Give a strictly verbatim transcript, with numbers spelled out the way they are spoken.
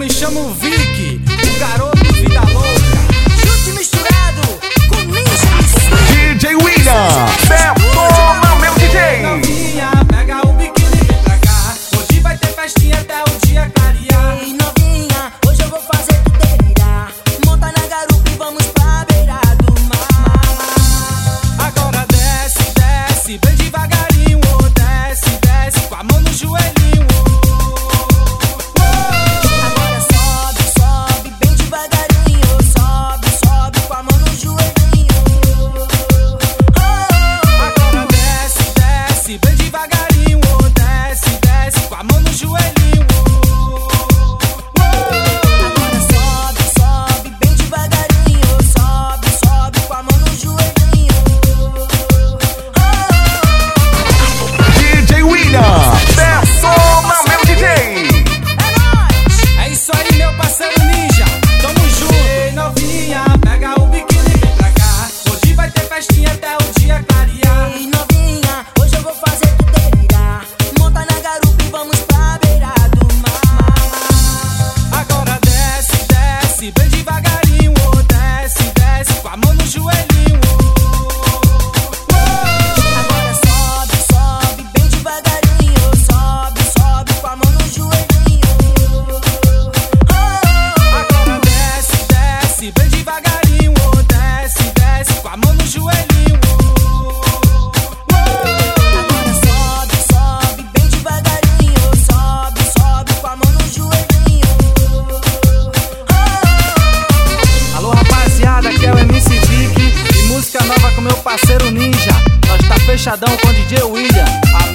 me chamo Vic, o garoto vida louca. Junto e misturado com Ninja D J William, detona meu D J. Novinha, pega o biquíni e vem pra cá. Hoje vai ter festinha até o dia clarear. Ei, novinha, hoje eu vou fazer tu delirar. Monta na garupa e vamos pra beira do mar. Agora desce, desce, bem devagarinho, oh, desce, desce, com a mão no joelhinho, oh. Agora sobe, sobe, bem devagarinho. Sobe, sobe, com a mão no joelhinho. Agora desce, desce, bem devagarinho, oh, desce, desce, com a mão no joelhinho, oh. Agora sobe, sobe, bem devagarinho. Sobe, sobe, com a mão no joelhinho. D J William, detona meu D J. É nóis! É isso aí, meu parceiro Ninja, tamo junto. Ei, novinha, pega o biquíni e vem pra cá. Hoje vai ter festinha até o dia clarear. Ei, novinha, hoje eu vou fazer tu delirar. Monta na garupa e vamos pra beira do mar. Agora desce, desce, bem devagarinho, oh, desce, desce, com a mão no joelhinho, oh. Agora sobe, sobe, bem devagarinho. Sobe, sobe, com a mão no joelhinho. Agora desce, desce, bem devagarinho, oh, desce, desce, com a mão no joelhinho, oh. Agora sobe, sobe, bem devagarinho. Sobe, sobe, com a mão no joelhinho. Alô rapaziada, aqui é o M C Vic e música nova com meu parceiro Ninja. Nós tá fechadão com D J William.